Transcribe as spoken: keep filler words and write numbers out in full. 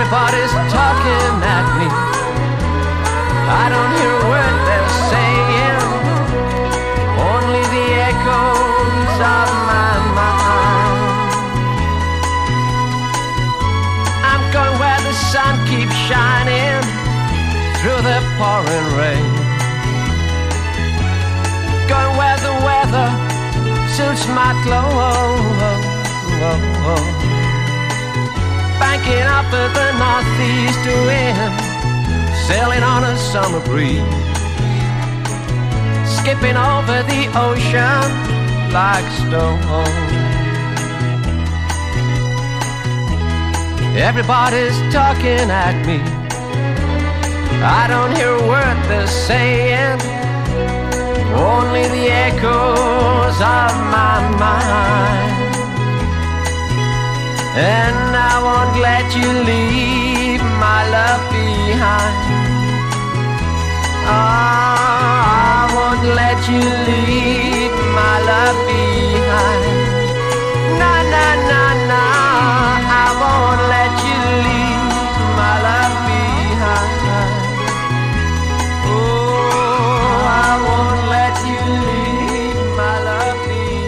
Everybody's talking at me. I don't hear a word they're saying, only the echoes of my mind. I'm going where the sun keeps shining through the pouring rain, going where the weather suits my clothes. Banking up at the northeast wind, sailing on a summer breeze, skipping over the ocean like stone. Everybody's talking at me. I don't hear a word they're saying, only the echoes of my mind. And I won't let you leave my love behind. Oh,